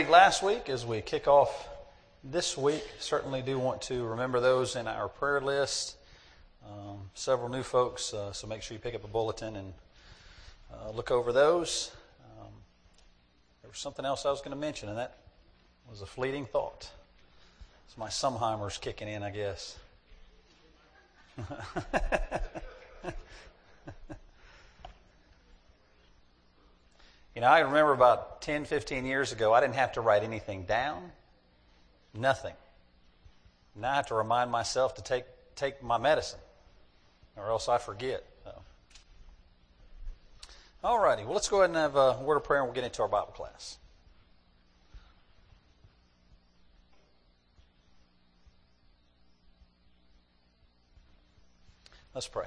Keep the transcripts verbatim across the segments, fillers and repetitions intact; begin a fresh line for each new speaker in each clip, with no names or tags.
Last week, as we kick off this week, certainly do want to remember those in our prayer list. Um, several new folks, uh, so make sure you pick up a bulletin and uh, look over those. Um, there was something else I was going to mention, and that was a fleeting thought. It's my Sumheimer's kicking in, I guess. You know, I remember about ten, fifteen years ago, I didn't have to write anything down. Nothing. Now I have to remind myself to take take my medicine, or else I forget. So. All righty. Well, let's go ahead and have a word of prayer, and we'll get into our Bible class. Let's pray.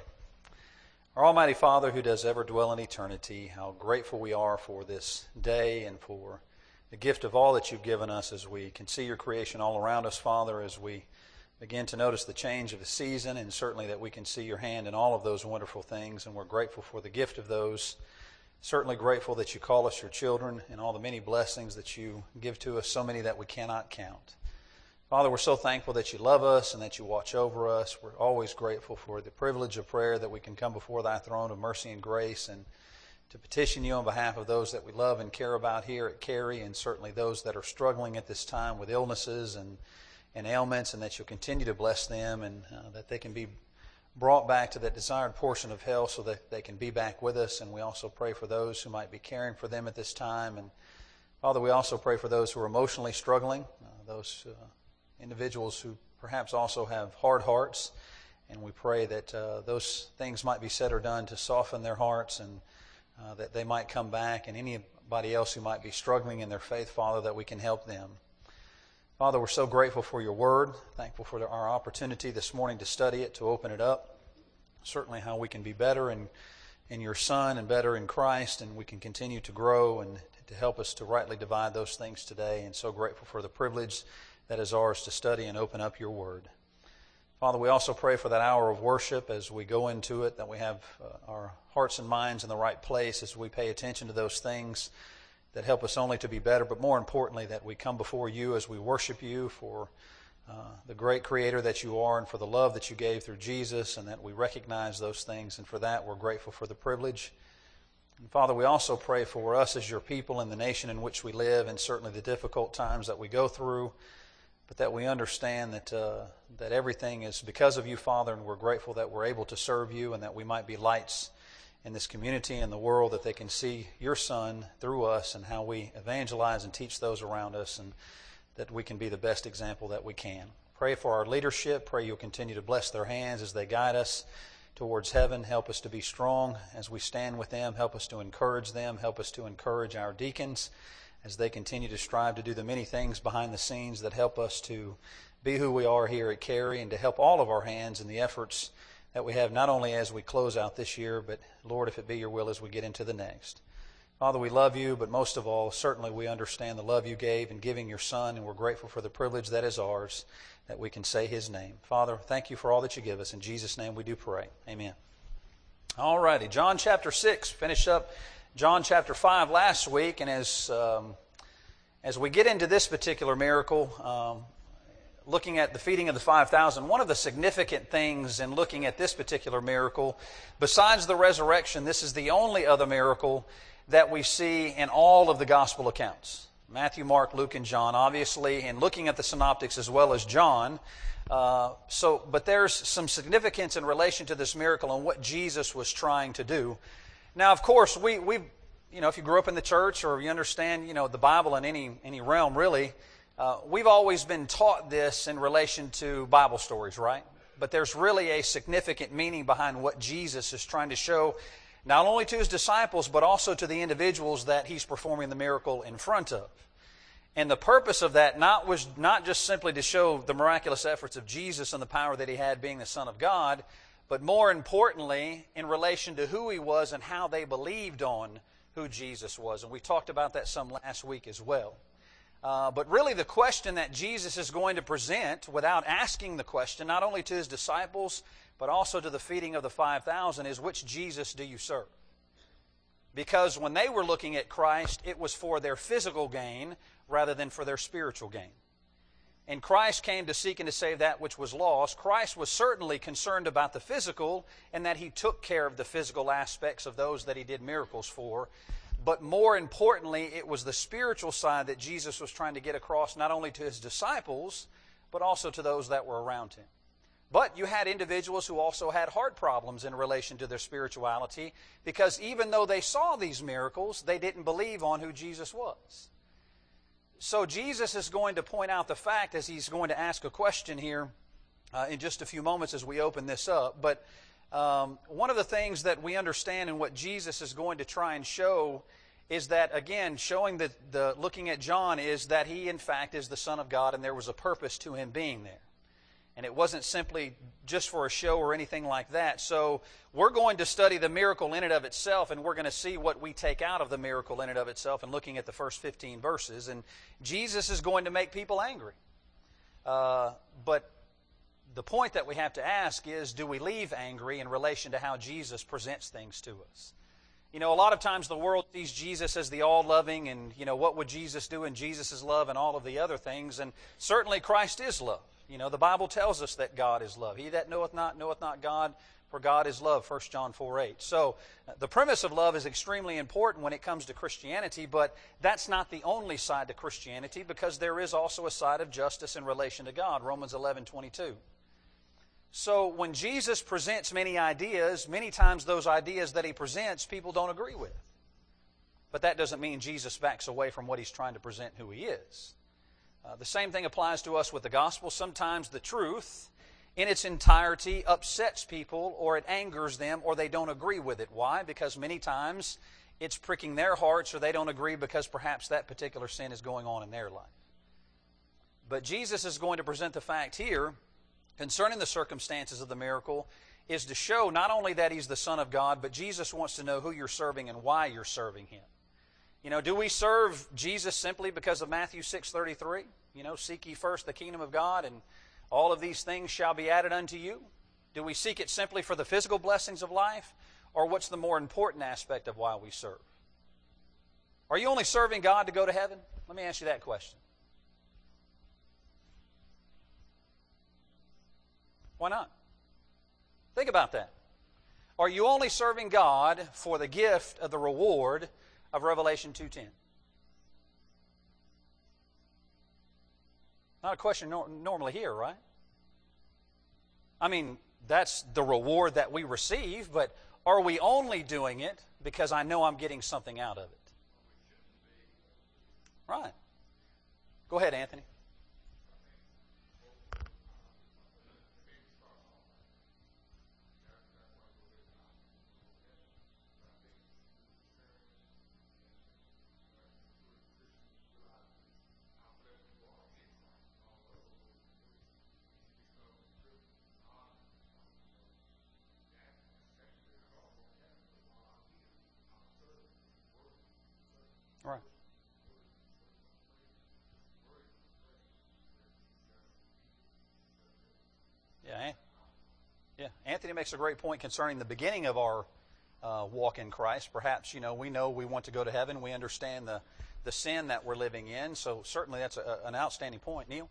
Our Almighty Father, who does ever dwell in eternity, how grateful we are for this day and for the gift of all that you've given us as we can see your creation all around us, Father, as we begin to notice the change of the season, and certainly that we can see your hand in all of those wonderful things, and we're grateful for the gift of those. Certainly grateful that you call us your children and all the many blessings that you give to us, so many that we cannot count. Father, we're so thankful that you love us and that you watch over us. We're always grateful for the privilege of prayer, that we can come before thy throne of mercy and grace and to petition you on behalf of those that we love and care about here at Cary, and certainly those that are struggling at this time with illnesses and, and ailments, and that you'll continue to bless them, and uh, that they can be brought back to that desired portion of health so that they can be back with us. And we also pray for those who might be caring for them at this time. And Father, we also pray for those who are emotionally struggling, uh, those uh, individuals who perhaps also have hard hearts, and we pray that uh, those things might be said or done to soften their hearts, and uh, that they might come back, and anybody else who might be struggling in their faith, Father, that we can help them. Father, we're so grateful for your word, thankful for our opportunity this morning to study it, to open it up, certainly how we can be better in, in your Son and better in Christ, and we can continue to grow and to help us to rightly divide those things today, and so grateful for the privilege that is ours to study and open up your word. Father, we also pray for that hour of worship as we go into it, that we have uh, our hearts and minds in the right place as we pay attention to those things that help us only to be better, but more importantly, that we come before you as we worship you for uh, the great Creator that you are, and for the love that you gave through Jesus, and that we recognize those things, and for that we're grateful for the privilege. And Father, we also pray for us as your people in the nation in which we live, and certainly the difficult times that we go through, but that we understand that uh, that everything is because of you, Father, and we're grateful that we're able to serve you, and that we might be lights in this community and the world, that they can see your Son through us and how we evangelize and teach those around us, and that we can be the best example that we can. Pray for our leadership. Pray you'll continue to bless their hands as they guide us towards heaven. Help us to be strong as we stand with them. Help us to encourage them. Help us to encourage our deacons as they continue to strive to do the many things behind the scenes that help us to be who we are here at Cary, and to help all of our hands in the efforts that we have, not only as we close out this year, but, Lord, if it be your will, as we get into the next. Father, we love you, but most of all, certainly we understand the love you gave in giving your Son, and we're grateful for the privilege that is ours, that we can say his name. Father, thank you for all that you give us. In Jesus' name we do pray. Amen. All righty, John chapter six. Finished up John chapter five last week, and as um, as we get into this particular miracle, um, looking at the feeding of the five thousand, one of the significant things in looking at this particular miracle, besides the resurrection, this is the only other miracle that we see in all of the gospel accounts. Matthew, Mark, Luke, and John, obviously, and looking at the synoptics as well as John. Uh, so, but there's some significance in relation to this miracle and what Jesus was trying to do. Now, of course, we, we, you know, if you grew up in the church or you understand, you know, the Bible in any any realm, really, uh, we've always been taught this in relation to Bible stories, right? But there's really a significant meaning behind what Jesus is trying to show, not only to his disciples, but also to the individuals that he's performing the miracle in front of. And the purpose of that not was not just simply to show the miraculous efforts of Jesus and the power that he had being the Son of God, but more importantly, in relation to who he was and how they believed on who Jesus was. And we talked about that some last week as well. Uh, but really the question that Jesus is going to present, without asking the question, not only to his disciples, but also to the feeding of the five thousand, is which Jesus do you serve? Because when they were looking at Christ, it was for their physical gain rather than for their spiritual gain. And Christ came to seek and to save that which was lost. Christ was certainly concerned about the physical and that He took care of the physical aspects of those that He did miracles for. But more importantly, it was the spiritual side that Jesus was trying to get across not only to His disciples, but also to those that were around Him. But you had individuals who also had heart problems in relation to their spirituality, because even though they saw these miracles, they didn't believe on who Jesus was. So Jesus is going to point out the fact, as He's going to ask a question here uh, in just a few moments as we open this up. But um, one of the things that we understand and what Jesus is going to try and show is that, again, showing that the looking at John is that He, in fact, is the Son of God, and there was a purpose to Him being there. And it wasn't simply just for a show or anything like that. So we're going to study the miracle in and of itself, and we're going to see what we take out of the miracle in and of itself and looking at the first fifteen verses. And Jesus is going to make people angry. Uh, but the point that we have to ask is, do we leave angry in relation to how Jesus presents things to us? You know, a lot of times the world sees Jesus as the all-loving, and, you know, what would Jesus do in Jesus' love and all of the other things. And certainly Christ is love. You know, the Bible tells us that God is love. He that knoweth not, knoweth not God, for God is love, First John four eight. So, the premise of love is extremely important when it comes to Christianity, but that's not the only side to Christianity, because there is also a side of justice in relation to God, Romans eleven twenty-two. So, when Jesus presents many ideas, many times those ideas that He presents, people don't agree with. But that doesn't mean Jesus backs away from what He's trying to present who He is. Uh, the same thing applies to us with the gospel. Sometimes the truth in its entirety upsets people, or it angers them, or they don't agree with it. Why? Because many times it's pricking their hearts, or they don't agree because perhaps that particular sin is going on in their life. But Jesus is going to present the fact here concerning the circumstances of the miracle is to show not only that He's the Son of God, but Jesus wants to know who you're serving and why you're serving Him. You know, do we serve Jesus simply because of Matthew six thirty-three? You know, seek ye first the kingdom of God, and all of these things shall be added unto you. Do we seek it simply for the physical blessings of life? Or what's the more important aspect of why we serve? Are you only serving God to go to heaven? Let me ask you that question. Why not? Think about that. Are you only serving God for the gift of the reward of Revelation two ten? Not a question nor- normally here, right? I mean, that's the reward that we receive, but are we only doing it because I know I'm getting something out of it? Right. Go ahead, Anthony. Right. Yeah, yeah. Anthony makes a great point concerning the beginning of our uh, walk in Christ. Perhaps, you know, we know we want to go to heaven. We understand the, the sin that we're living in. So certainly that's a, an outstanding point. Neil?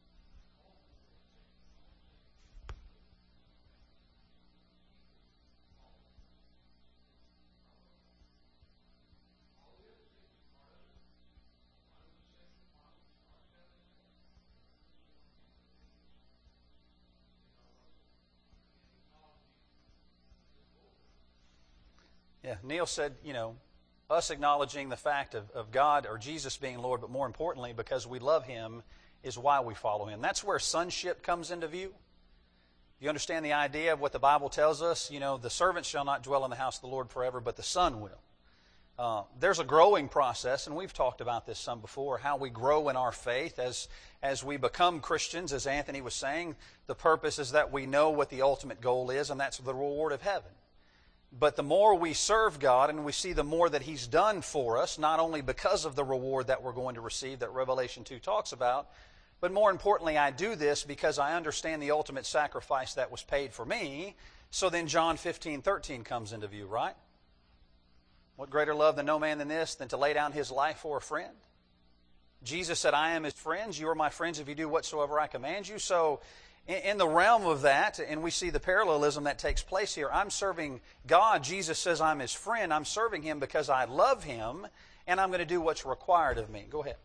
Yeah, Neil said, you know, us acknowledging the fact of, of God or Jesus being Lord, but more importantly, because we love Him, is why we follow Him. That's where sonship comes into view. You understand the idea of what the Bible tells us? You know, the servant shall not dwell in the house of the Lord forever, but the Son will. Uh, there's a growing process, and we've talked about this some before, how we grow in our faith as, as we become Christians. As Anthony was saying, the purpose is that we know what the ultimate goal is, and that's the reward of heaven. But the more we serve God and we see the more that He's done for us, not only because of the reward that we're going to receive that Revelation two talks about, but more importantly, I do this because I understand the ultimate sacrifice that was paid for me. So then John fifteen thirteen comes into view, right? What greater love than no man than this, than to lay down his life for a friend? Jesus said, I am his friends. You are my friends if you do whatsoever I command you. So in, in the realm of that, and we see the parallelism that takes place here, I'm serving God. Jesus says I'm his friend. I'm serving him because I love him, and I'm going to do what's required of me. Go ahead.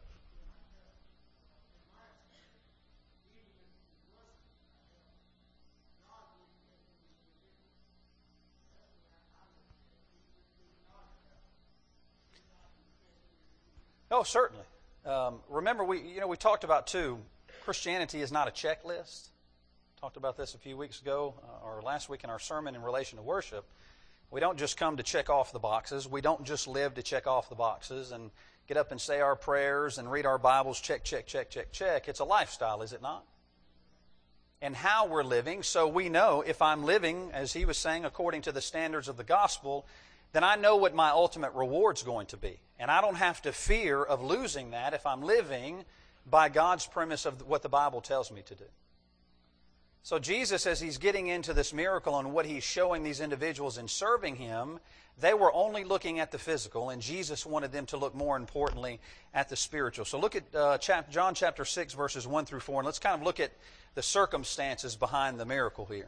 Oh, certainly. Um, remember, we you know we talked about too. Christianity is not a checklist. Talked about this a few weeks ago uh, or last week in our sermon in relation to worship. We don't just come to check off the boxes. We don't just live to check off the boxes and get up and say our prayers and read our Bibles. Check, check, check, check, check. It's a lifestyle, is it not? And how we're living, so we know if I'm living, as he was saying, according to the standards of the gospel, then I know what my ultimate reward's going to be. And I don't have to fear of losing that if I'm living by God's premise of what the Bible tells me to do. So Jesus, as he's getting into this miracle and what he's showing these individuals in serving him, they were only looking at the physical, and Jesus wanted them to look more importantly at the spiritual. So look at uh, chap- John chapter six, verses one through four, and let's kind of look at the circumstances behind the miracle here.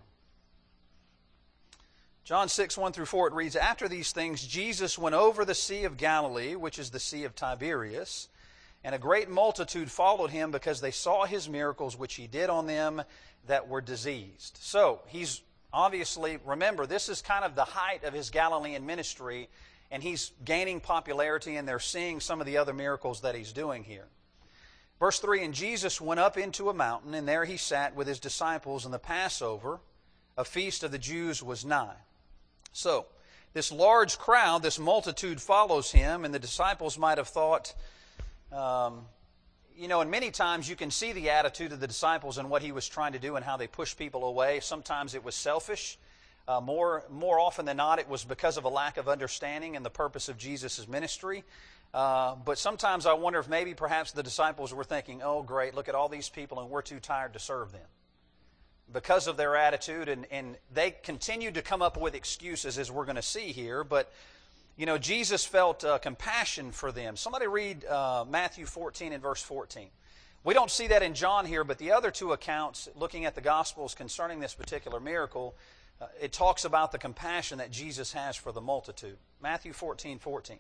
John six, one through four, it reads, After these things, Jesus went over the Sea of Galilee, which is the Sea of Tiberias, and a great multitude followed him because they saw his miracles which he did on them that were diseased. So, he's obviously, remember, this is kind of the height of his Galilean ministry, and he's gaining popularity, and they're seeing some of the other miracles that he's doing here. Verse three, And Jesus went up into a mountain, and there he sat with his disciples, and the Passover, a feast of the Jews, was nigh. So, this large crowd, this multitude follows him, and the disciples might have thought, um, you know, and many times you can see the attitude of the disciples and what he was trying to do and how they pushed people away. Sometimes it was selfish. Uh, more, more often than not, it was because of a lack of understanding and the purpose of Jesus' ministry. Uh, but sometimes I wonder if maybe perhaps the disciples were thinking, oh, great, look at all these people and we're too tired to serve them. Because of their attitude, and, and they continued to come up with excuses, as we're going to see here. But, you know, Jesus felt uh, compassion for them. Somebody read uh, Matthew fourteen and verse fourteen. We don't see that in John here, but the other two accounts, looking at the Gospels concerning this particular miracle, uh, it talks about the compassion that Jesus has for the multitude. Matthew fourteen, fourteen.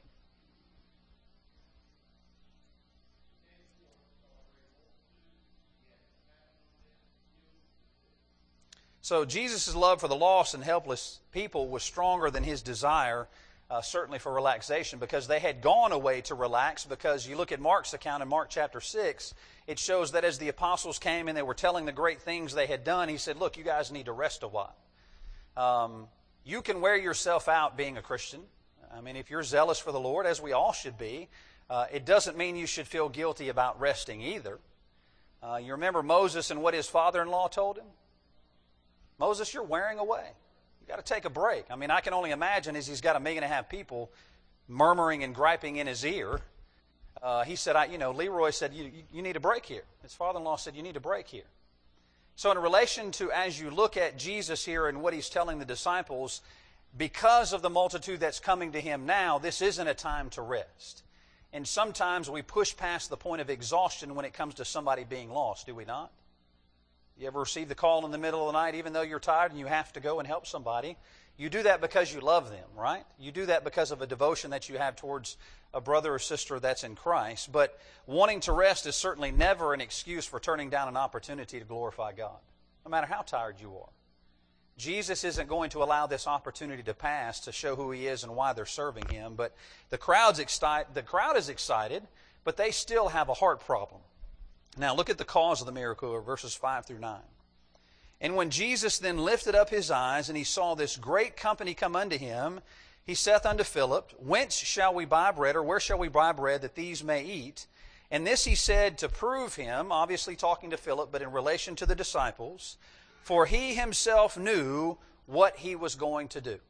So Jesus' love for the lost and helpless people was stronger than his desire, uh, certainly for relaxation, because they had gone away to relax. Because you look at Mark's account in Mark chapter six, it shows that as the apostles came and they were telling the great things they had done, he said, look, you guys need to rest a while. Um, you can wear yourself out being a Christian. I mean, if you're zealous for the Lord, as we all should be, uh, it doesn't mean you should feel guilty about resting either. Uh, you remember Moses and what his father-in-law told him? Moses, you're wearing away. You've got to take a break. I mean, I can only imagine as he's got a million and a half people murmuring and griping in his ear. Uh, he said, I, you know, Leroy said, you, you need a break here. His father-in-law said, you need a break here. So in relation to, as you look at Jesus here and what he's telling the disciples, because of the multitude that's coming to him now, this isn't a time to rest. And sometimes we push past the point of exhaustion when it comes to somebody being lost, do we not? You ever receive the call in the middle of the night, even though you're tired and you have to go and help somebody? You do that because you love them, right? You do that because of a devotion that you have towards a brother or sister that's in Christ. But wanting to rest is certainly never an excuse for turning down an opportunity to glorify God, no matter how tired you are. Jesus isn't going to allow this opportunity to pass to show who he is and why they're serving him. But the crowd's excited, the crowd is excited, but they still have a heart problem. Now, look at the cause of the miracle, verses five through nine. And when Jesus then lifted up his eyes, and he saw this great company come unto him, he saith unto Philip, Whence shall we buy bread, or where shall we buy bread, that these may eat? And this he said to prove him, obviously talking to Philip, but in relation to the disciples, for he himself knew what he was going to do.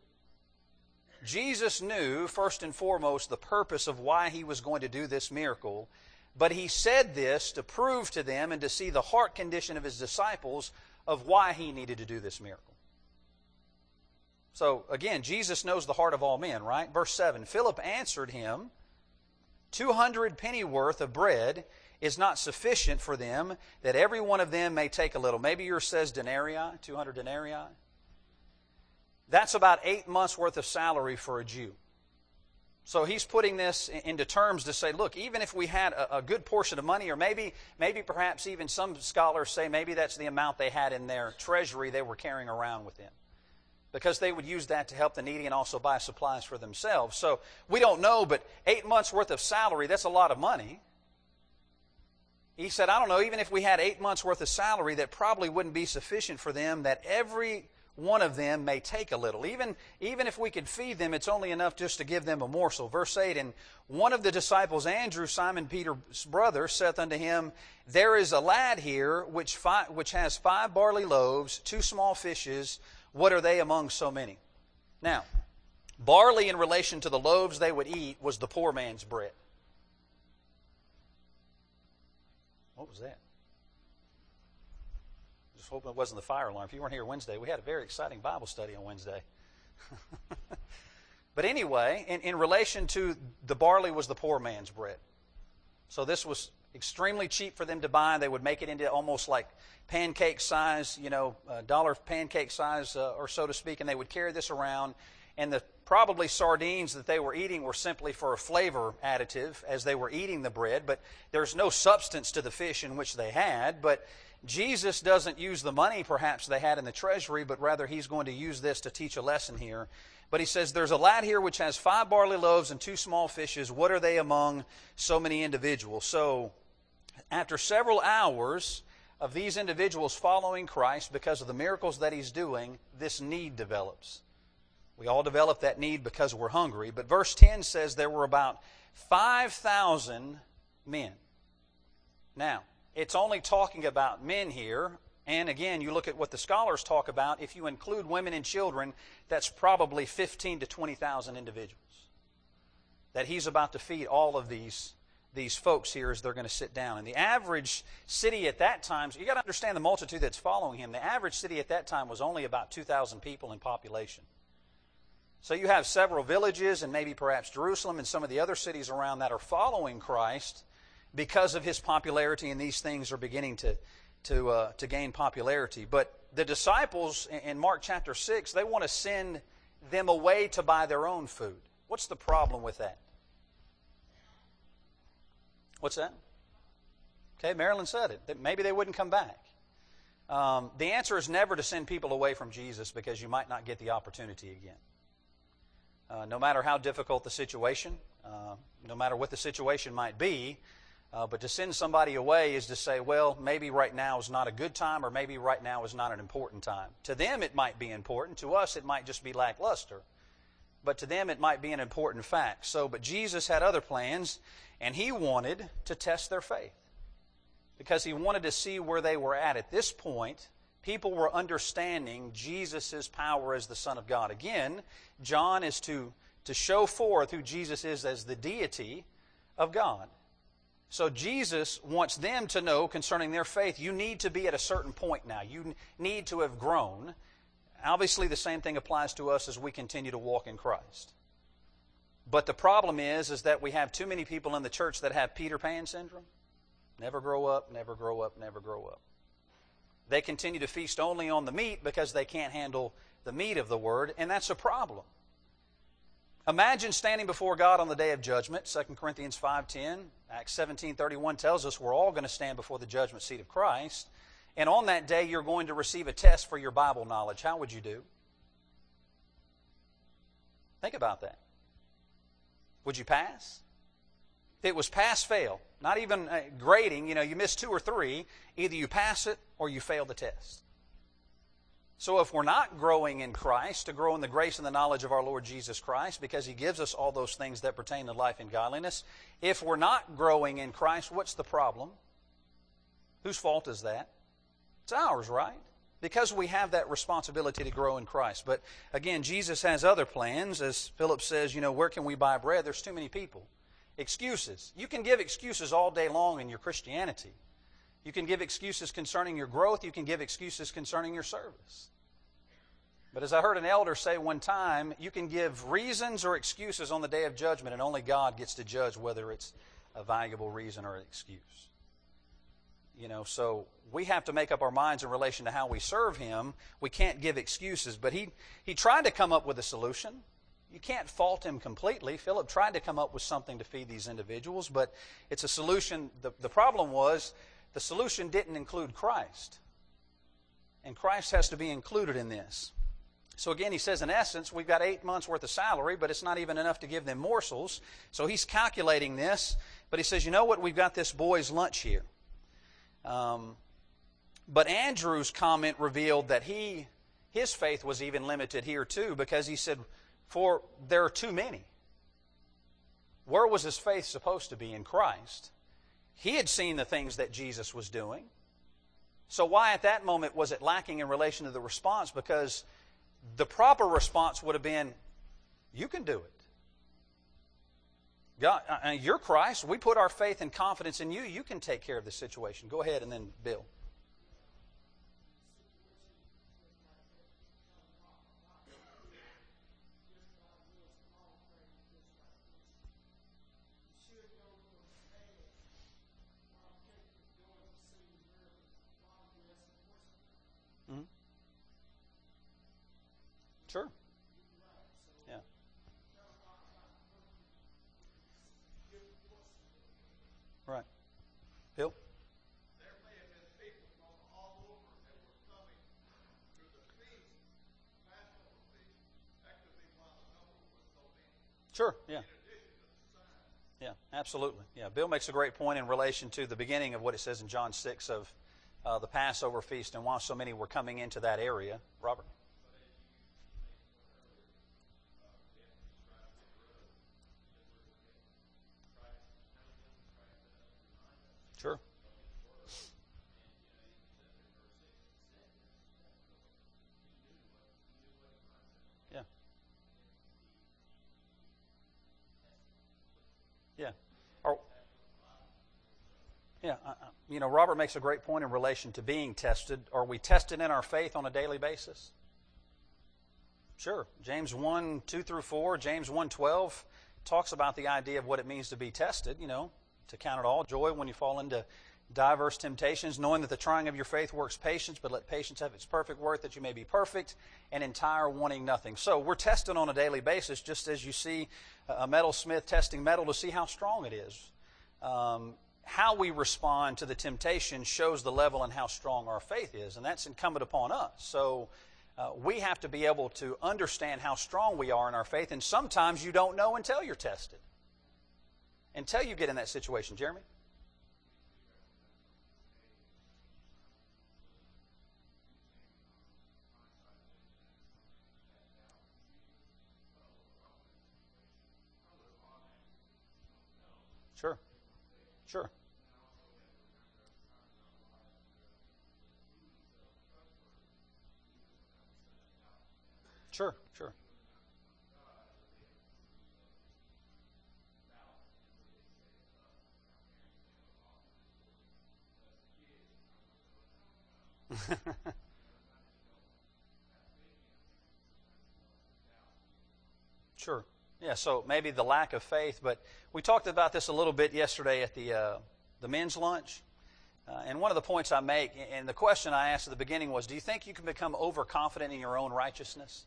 Jesus knew, first and foremost, the purpose of why he was going to do this miracle. But he said this to prove to them and to see the heart condition of his disciples of why he needed to do this miracle. So, again, Jesus knows the heart of all men, right? Verse seven, Philip answered him, Two hundred pennyworth of bread, is not sufficient for them, that every one of them may take a little. Maybe yours says denarii, two hundred denarii. That's about eight months' worth of salary for a Jew. So he's putting this into terms to say, look, even if we had a, a good portion of money, or maybe, maybe perhaps even some scholars say maybe that's the amount they had in their treasury they were carrying around with them, because they would use that to help the needy and also buy supplies for themselves. So we don't know, but eight months' worth of salary, that's a lot of money. He said, I don't know, even if we had eight months' worth of salary, that probably wouldn't be sufficient for them, that every one of them may take a little. Even, even if we could feed them, it's only enough just to give them a morsel. Verse eight, and one of the disciples, Andrew, Simon Peter's brother, saith unto him, there is a lad here which, fi- which has five barley loaves, two small fishes. What are they among so many? Now, barley in relation to the loaves they would eat was the poor man's bread. What was that? Just hoping it wasn't the fire alarm. If you weren't here Wednesday, we had a very exciting Bible study on Wednesday. But anyway, in, in relation to the barley was the poor man's bread. So this was extremely cheap for them to buy. They would make it into almost like pancake size, you know, uh, dollar pancake size uh, or so to speak, and they would carry this around. And the probably sardines that they were eating were simply for a flavor additive as they were eating the bread, but there's no substance to the fish in which they had. But Jesus doesn't use the money perhaps they had in the treasury, but rather he's going to use this to teach a lesson here. But he says, there's a lad here which has five barley loaves and two small fishes. What are they among so many individuals? So after several hours of these individuals following Christ because of the miracles that he's doing, this need develops. We all develop that need because we're hungry. But verse ten says there were about five thousand men. Now, it's only talking about men here. And again, you look at what the scholars talk about. If you include women and children, that's probably fifteen to twenty thousand individuals that he's about to feed all of these, these folks here as they're going to sit down. And the average city at that time, so you've got to understand the multitude that's following him. The average city at that time was only about two thousand people in population. So you have several villages and maybe perhaps Jerusalem and some of the other cities around that are following Christ because of his popularity, and these things are beginning to, to, uh, to gain popularity. But the disciples in Mark chapter six, they want to send them away to buy their own food. What's the problem with that? What's that? Okay, Marilyn said it, that maybe they wouldn't come back. Um, the answer is never to send people away from Jesus because you might not get the opportunity again. Uh, no matter how difficult the situation, uh, no matter what the situation might be, uh, but to send somebody away is to say, well, maybe right now is not a good time, or maybe right now is not an important time. To them it might be important. To us it might just be lackluster. But to them it might be an important fact. So, but Jesus had other plans, and he wanted to test their faith because he wanted to see where they were at. At this point, people were understanding Jesus' power as the Son of God. Again, John is to, to show forth who Jesus is as the deity of God. So Jesus wants them to know concerning their faith, you need to be at a certain point now. You need to have grown. Obviously, the same thing applies to us as we continue to walk in Christ. But the problem is, is that we have too many people in the church that have Peter Pan syndrome. Never grow up, never grow up, never grow up. They continue to feast only on the meat because they can't handle the meat of the Word, and that's a problem. Imagine standing before God on the day of judgment. Second Corinthians five ten, Acts seventeen thirty-one tells us we're all going to stand before the judgment seat of Christ. And on that day, you're going to receive a test for your Bible knowledge. How would you do? Think about that. Would you pass? If it was pass-fail, not even uh, grading, you know, you miss two or three, either you pass it or you fail the test. So if we're not growing in Christ, to grow in the grace and the knowledge of our Lord Jesus Christ, because He gives us all those things that pertain to life and godliness, if we're not growing in Christ, what's the problem? Whose fault is that? It's ours, right? Because we have that responsibility to grow in Christ. But again, Jesus has other plans. As Philip says, you know, where can we buy bread? There's too many people. Excuses. You can give excuses all day long in your Christianity. You can give excuses concerning your growth. You can give excuses concerning your service. But as I heard an elder say one time, you can give reasons or excuses on the day of judgment, and only God gets to judge whether it's a valuable reason or an excuse. You know, so we have to make up our minds in relation to how we serve Him. We can't give excuses. But he, he tried to come up with a solution. You can't fault him completely. Philip tried to come up with something to feed these individuals, but it's a solution. The, the problem was the solution didn't include Christ. And Christ has to be included in this. So again, he says, in essence, we've got eight months' worth of salary, but it's not even enough to give them morsels. So he's calculating this, but he says, you know what, we've got this boy's lunch here. Um, but Andrew's comment revealed that he, his faith was even limited here too, because he said, for there are too many. Where was his faith supposed to be? In Christ. He had seen the things that Jesus was doing. So why at that moment was it lacking in relation to the response? Because the proper response would have been, you can do it. God, uh, you're Christ. We put our faith and confidence in you. You can take care of the situation. Go ahead, and then Bill. Mm-hmm. Sure. Yeah. Right. Bill?
There may have been people from all over that were coming to the feast, Passover feast. That could be why the number was so many.
Sure, yeah.
In addition to the sign.
Yeah, absolutely. Yeah, Bill makes a great point in relation to the beginning of what it says in John six of uh, the Passover feast and why so many were coming into that area. Robert? Sure. Yeah. Yeah. Or, yeah. Uh, you know, Robert makes a great point in relation to being tested. Are we tested in our faith on a daily basis? Sure. James one, two through four, James one, twelve talks about the idea of what it means to be tested, you know, to count it all joy when you fall into diverse temptations, knowing that the trying of your faith works patience, but let patience have its perfect work, that you may be perfect and entire, wanting nothing. So we're tested on a daily basis, just as you see a metalsmith testing metal to see how strong it is. Um, how we respond to the temptation shows the level and how strong our faith is, and that's incumbent upon us. So uh, we have to be able to understand how strong we are in our faith, and sometimes you don't know until you're tested. Until you get in that situation. Jeremy? Sure. Sure. Sure, sure. Sure. Yeah, so maybe the lack of faith, but we talked about this a little bit yesterday at the uh, the men's lunch. Uh, and one of the points I make, and the question I asked at the beginning was, do you think you can become overconfident in your own righteousness?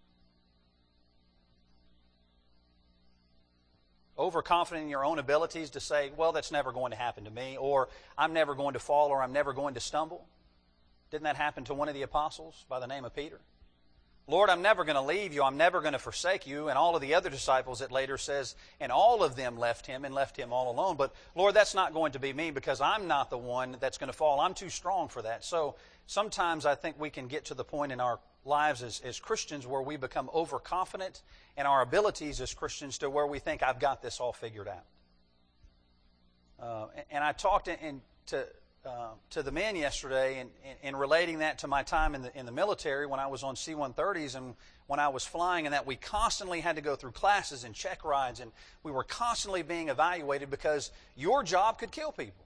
Overconfident in your own abilities to say, well, that's never going to happen to me, or I'm never going to fall, or I'm never going to stumble? Didn't that happen to one of the apostles by the name of Peter? Lord, I'm never going to leave you. I'm never going to forsake you. And all of the other disciples, it later says, and all of them left him and left him all alone. But Lord, that's not going to be me because I'm not the one that's going to fall. I'm too strong for that. So sometimes I think we can get to the point in our lives as, as Christians where we become overconfident in our abilities as Christians to where we think I've got this all figured out. Uh, and, and I talked in, in to... Uh, to the men yesterday and, and, and relating that to my time in the in the military when I was on C one thirties and when I was flying, and that we constantly had to go through classes and check rides, and we were constantly being evaluated because your job could kill people.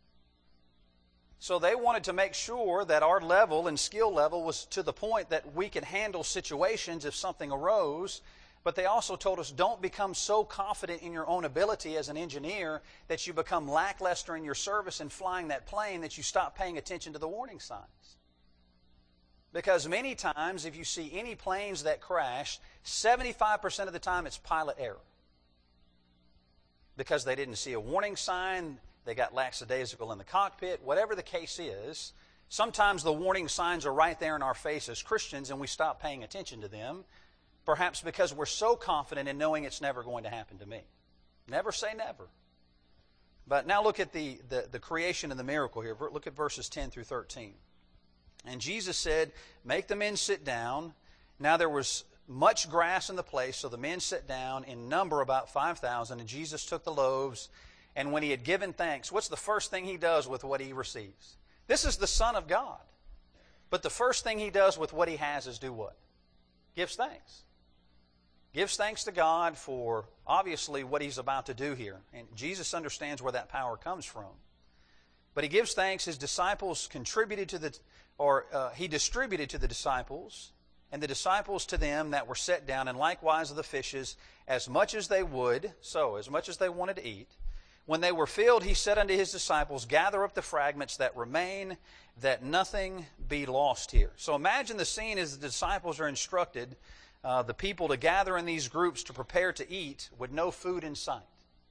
So they wanted to make sure that our level and skill level was to the point that we could handle situations if something arose. But they also told us, don't become so confident in your own ability as an engineer that you become lackluster in your service in flying that plane, that you stop paying attention to the warning signs. Because many times, if you see any planes that crash, seventy-five percent of the time it's pilot error. Because they didn't see a warning sign, they got lackadaisical in the cockpit, whatever the case is. Sometimes the warning signs are right there in our face as Christians and we stop paying attention to them. Perhaps because we're so confident in knowing it's never going to happen to me. Never say never. But now look at the, the, the creation and the miracle here. Look at verses ten through thirteen. And Jesus said, make the men sit down. Now there was much grass in the place, so the men sat down, in number about five thousand. And Jesus took the loaves, and when he had given thanks, what's the first thing he does with what he receives? This is the Son of God. But the first thing he does with what he has is do what? Gives thanks. Gives thanks to God for, obviously, what he's about to do here. And Jesus understands where that power comes from. But he gives thanks. His disciples contributed to the, or uh, he distributed to the disciples, and the disciples to them that were set down, and likewise of the fishes, as much as they would, so, as much as they wanted to eat. When they were filled, he said unto his disciples, gather up the fragments that remain, that nothing be lost here. So imagine the scene as the disciples are instructed, Uh, the people to gather in these groups to prepare to eat with no food in sight.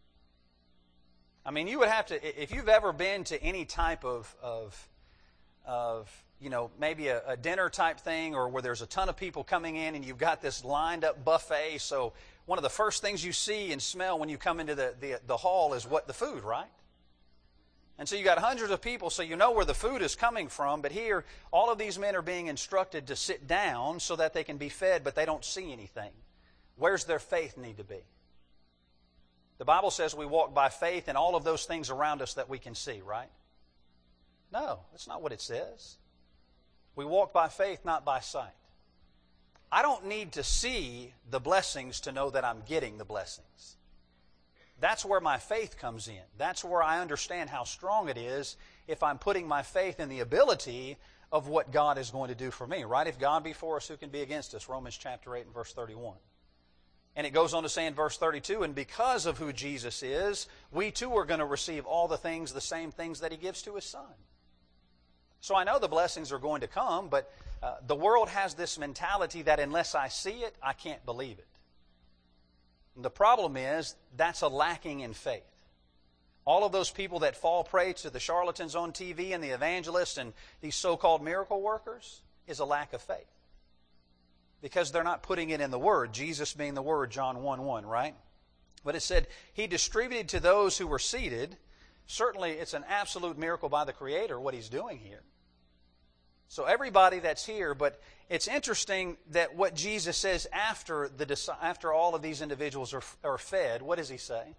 I mean, you would have to, if you've ever been to any type of, of, of you know, maybe a, a dinner type thing, or where there's a ton of people coming in and you've got this lined up buffet, so one of the first things you see and smell when you come into the, the, the hall is what? The food, right? And so you got hundreds of people, so you know where the food is coming from. But here, all of these men are being instructed to sit down so that they can be fed, but they don't see anything. Where's their faith need to be? The Bible says we walk by faith in all of those things around us that we can see, right? No, that's not what it says. We walk by faith, not by sight. I don't need to see the blessings to know that I'm getting the blessings. That's where my faith comes in. That's where I understand how strong it is if I'm putting my faith in the ability of what God is going to do for me, right? If God be for us, who can be against us? Romans chapter eight and verse thirty-one. And it goes on to say in verse thirty-two, and because of who Jesus is, we too are going to receive all the things, the same things that he gives to his Son. So I know the blessings are going to come, but uh, the world has this mentality that unless I see it, I can't believe it. And the problem is, that's a lacking in faith. All of those people that fall prey to the charlatans on T V and the evangelists and these so-called miracle workers is a lack of faith. Because they're not putting it in the Word, Jesus being the Word, John one one, right? But it said, he distributed to those who were seated. Certainly, it's an absolute miracle by the Creator, what he's doing here. So everybody that's here, but it's interesting that what Jesus says after the after all of these individuals are, are fed, what does he say?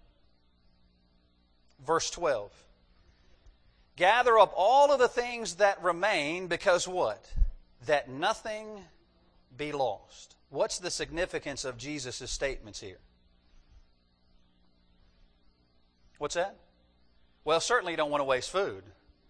Verse twelve. Gather up all of the things that remain, because what? That nothing be lost. What's the significance of Jesus' statements here? What's that? Well, certainly you don't want to waste food.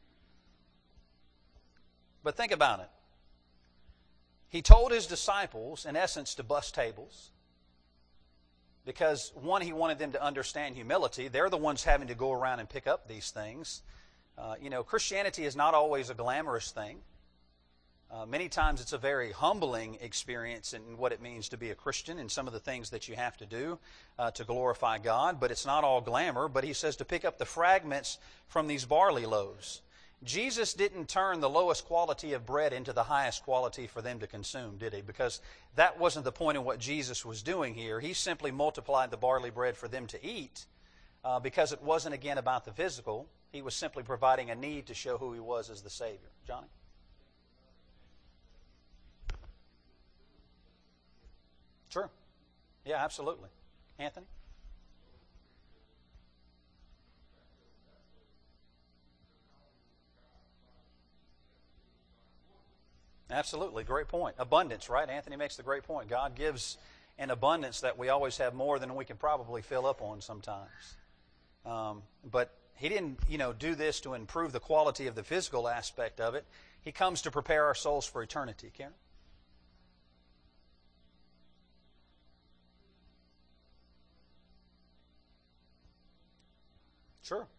But think about it. He told his disciples, in essence, to bust tables. Because, one, he wanted them to understand humility. They're the ones having to go around and pick up these things. Uh, you know, Christianity is not always a glamorous thing. Uh, many times it's a very humbling experience in what it means to be a Christian and some of the things that you have to do uh, to glorify God. But it's not all glamour. But he says to pick up the fragments from these barley loaves. Jesus didn't turn the lowest quality of bread into the highest quality for them to consume, did he? Because that wasn't the point of what Jesus was doing here. He simply multiplied the barley bread for them to eat uh, because it wasn't, again, about the physical. He was simply providing a need to show who he was as the Savior. Johnny? Sure. Yeah, absolutely. Anthony? Absolutely. Great point. Abundance, right? Anthony makes the great point. God gives an abundance that we always have more than we can probably fill up on sometimes. Um, but he didn't, you know, do this to improve the quality of the physical aspect of it. He comes to prepare our souls for eternity. Karen? Sure.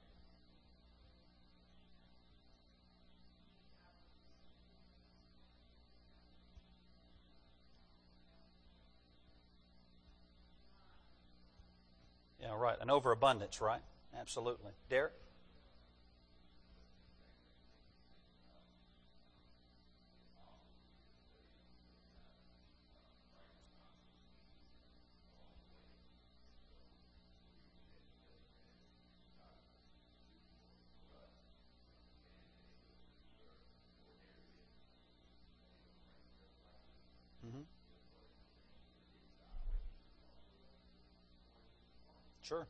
Yeah, right. An overabundance, right? Absolutely. Derek? Mm-hmm. Sure.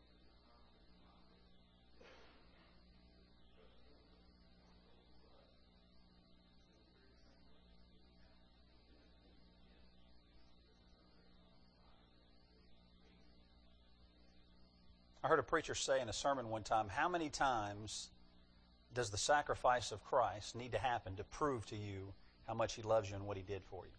I heard a preacher say in a sermon one time, how many times does the sacrifice of Christ need to happen to prove to you how much He loves you and what He did for you?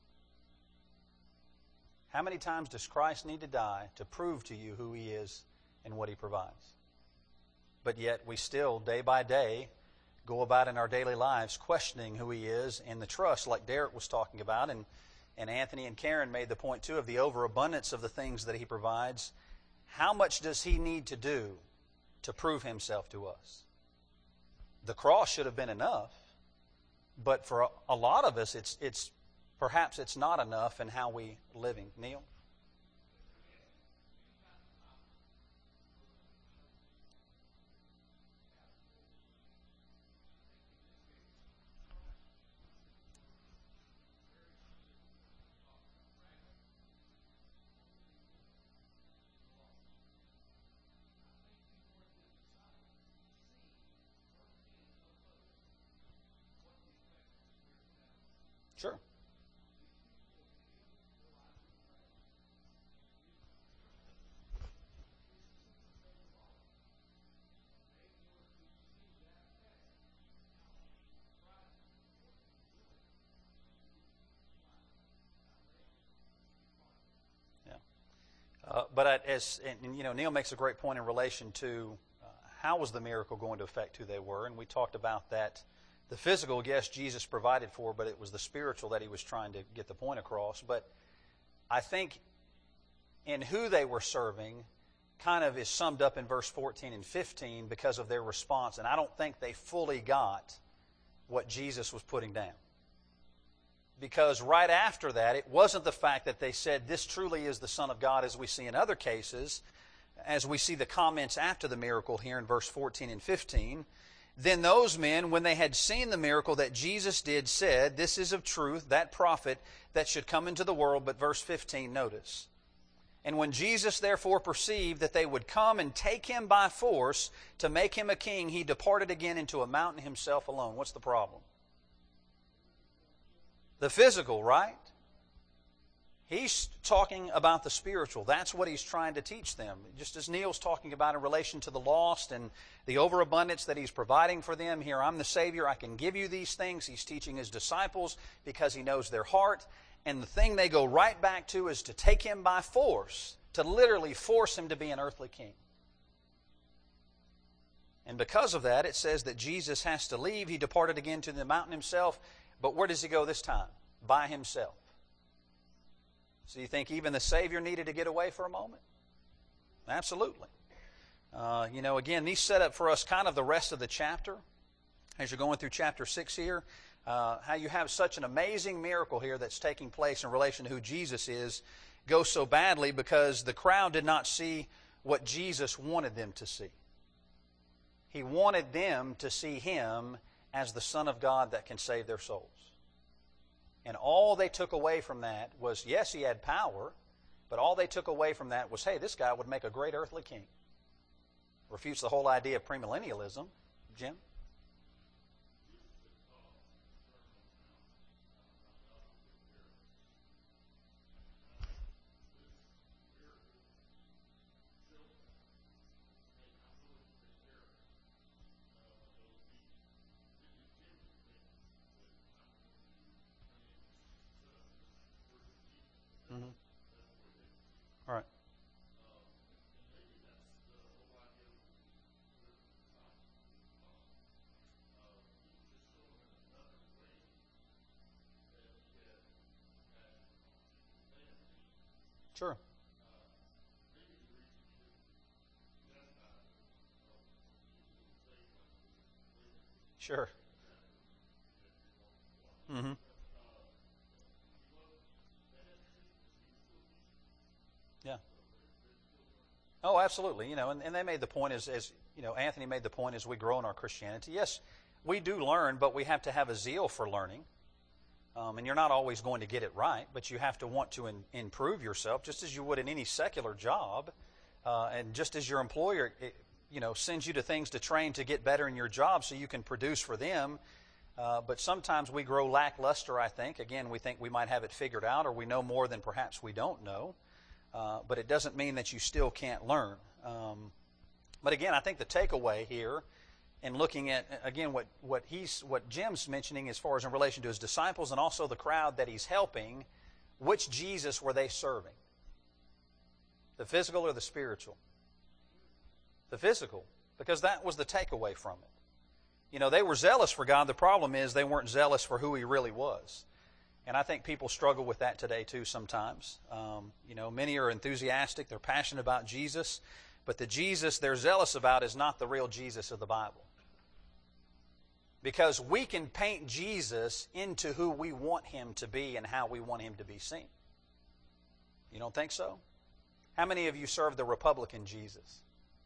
How many times does Christ need to die to prove to you who He is and what He provides? But yet we still, day by day, go about in our daily lives questioning who He is and the trust, like Derek was talking about, and, and Anthony and Karen made the point too of the overabundance of the things that He provides. How much does He need to do to prove Himself to us? The cross should have been enough, but for a, a lot of us, it's it's perhaps it's not enough in how we living. Neil? Sure. Yeah. Uh, but I, as and, and, you know, Neil makes a great point in relation to uh, how was the miracle going to affect who they were, and we talked about that. The physical, yes, Jesus provided for, but it was the spiritual that He was trying to get the point across. But I think in who they were serving kind of is summed up in verse fourteen and fifteen because of their response. And I don't think they fully got what Jesus was putting down. Because right after that, it wasn't the fact that they said, this truly is the Son of God, as we see in other cases, as we see the comments after the miracle here in verse fourteen and fifteen. Then those men, when they had seen the miracle that Jesus did, said, this is of truth, that prophet that should come into the world. But verse fifteen, notice. And when Jesus therefore perceived that they would come and take Him by force to make Him a king, He departed again into a mountain Himself alone. What's the problem? The physical, right? He's talking about the spiritual. That's what He's trying to teach them. Just as Neil's talking about in relation to the lost and the overabundance that He's providing for them. Here, I'm the Savior. I can give you these things. He's teaching His disciples because He knows their heart. And the thing they go right back to is to take Him by force, to literally force Him to be an earthly king. And because of that, it says that Jesus has to leave. He departed again to the mountain Himself. But where does He go this time? By Himself. So you think even the Savior needed to get away for a moment? Absolutely. Uh, you know, again, these set up for us kind of the rest of the chapter. As you're going through chapter six here, uh, how you have such an amazing miracle here that's taking place in relation to who Jesus is goes so badly because the crowd did not see what Jesus wanted them to see. He wanted them to see Him as the Son of God that can save their souls. And all they took away from that was, yes, He had power, but all they took away from that was, hey, this guy would make a great earthly king. Refutes the whole idea of premillennialism. Jim? Mm-hmm. All right. Sure. Sure. Mm-hmm. Yeah. Oh, absolutely. You know, and, and they made the point as, as, you know, Anthony made the point as we grow in our Christianity. Yes, we do learn, but we have to have a zeal for learning. Um, and you're not always going to get it right, but you have to want to in, improve yourself, just as you would in any secular job. Uh, and just as your employer, it, you know, sends you to things to train to get better in your job so you can produce for them. Uh, but sometimes we grow lackluster, I think. Again, we think we might have it figured out, or we know more than perhaps we don't know. Uh, but it doesn't mean that you still can't learn. Um, but again, I think the takeaway here, in looking at again what what he's what Jim's mentioning as far as in relation to his disciples and also the crowd that he's helping, which Jesus were they serving? The physical or the spiritual? The physical, because that was the takeaway from it. You know, they were zealous for God. The problem is they weren't zealous for who He really was. And I think people struggle with that today too sometimes. Um, you know, many are enthusiastic. They're passionate about Jesus. But the Jesus they're zealous about is not the real Jesus of the Bible. Because we can paint Jesus into who we want Him to be and how we want Him to be seen. You don't think so? How many of you serve the Republican Jesus?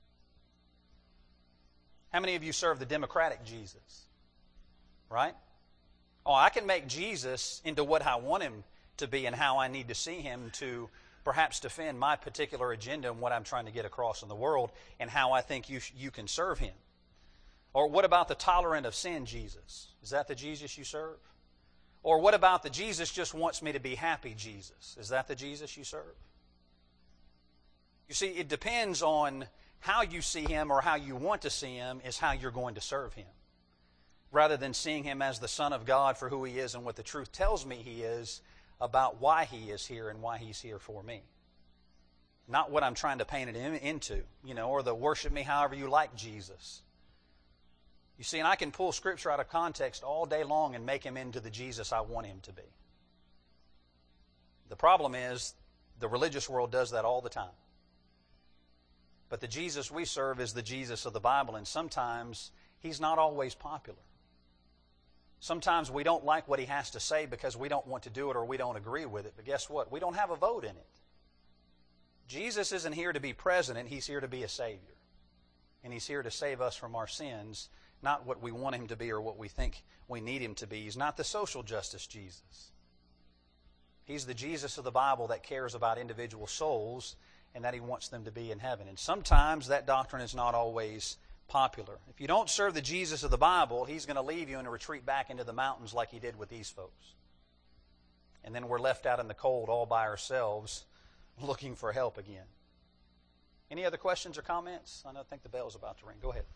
How many of you serve the Democratic Jesus? Right? Oh, I can make Jesus into what I want Him to be and how I need to see Him to perhaps defend my particular agenda and what I'm trying to get across in the world and how I think you, you can serve Him. Or what about the tolerant of sin Jesus? Is that the Jesus you serve? Or what about the Jesus just wants me to be happy Jesus? Is that the Jesus you serve? You see, it depends on how you see Him or how you want to see Him is how you're going to serve Him. Rather than seeing Him as the Son of God for who He is and what the truth tells me He is about why He is here and why He's here for me. Not what I'm trying to paint it in, into, you know, or the worship me however you like Jesus. You see, and I can pull Scripture out of context all day long and make Him into the Jesus I want Him to be. The problem is the religious world does that all the time. But the Jesus we serve is the Jesus of the Bible, and sometimes He's not always popular. Sometimes we don't like what He has to say because we don't want to do it or we don't agree with it. But guess what? We don't have a vote in it. Jesus isn't here to be president. He's here to be a Savior. And He's here to save us from our sins, not what we want Him to be or what we think we need Him to be. He's not the social justice Jesus. He's the Jesus of the Bible that cares about individual souls and that He wants them to be in heaven. And sometimes that doctrine is not always popular. If you don't serve the Jesus of the Bible, He's going to leave you and retreat back into the mountains like He did with these folks. And then we're left out in the cold all by ourselves looking for help again. Any other questions or comments? I don't think the bell's about to ring. Go ahead.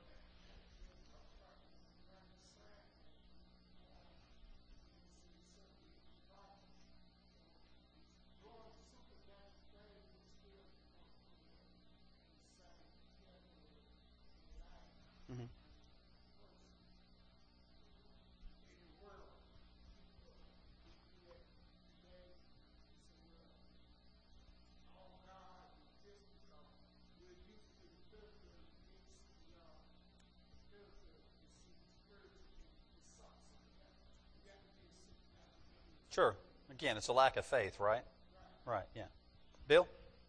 Mm-hmm. Sure. Again, it's a lack of faith, right? Right, yeah. Bill?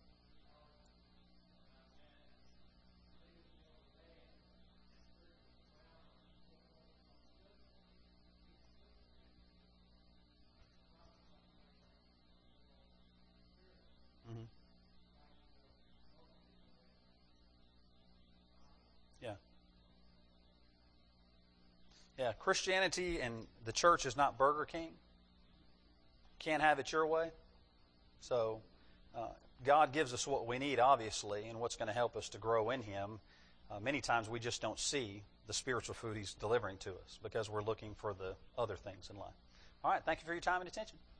Mm-hmm. Yeah. Yeah, Christianity and the church is not Burger King. Can't have it your way. So uh, God gives us what we need, obviously, and what's going to help us to grow in Him. Uh, many times we just don't see the spiritual food He's delivering to us because we're looking for the other things in life. All right, thank you for your time and attention.